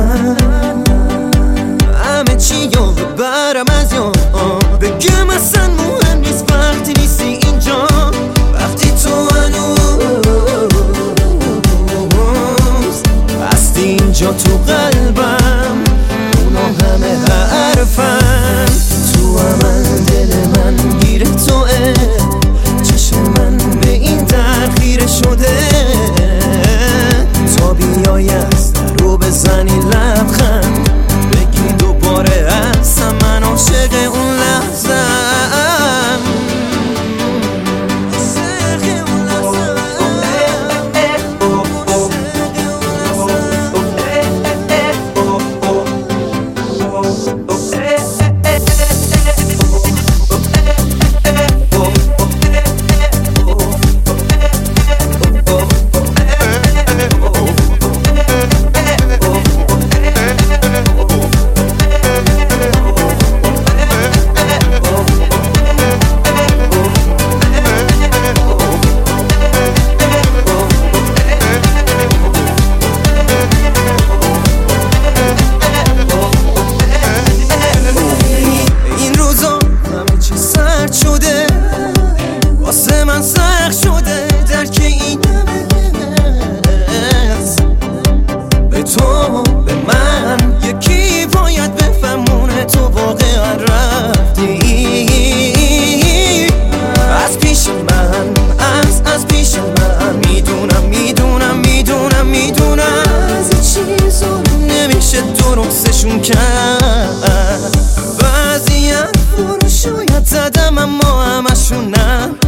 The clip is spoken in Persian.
همه چی یا ببرم از یاد، بگم اصلا مهم نیست وقتی نیستی اینجا. وقتی تو هنوز هستی اینجا تو قلبم، اونا همه حرفن. تو من دل من گیر توه، چشم من به این در خیره شده. تا بیای از در رو بزنی لبخند، بگی دوباره هستم من عاشق اون لحظه‌ام. واسه من سخت شده درک این حس، به تو به من یکی باید بفهمونه تو واقعا رفتی از پیش من، از پیش من. میدونم از چیزا نمیشه درستشون کرد. بعضی حرفا رو شاید زدم اما همشون نه.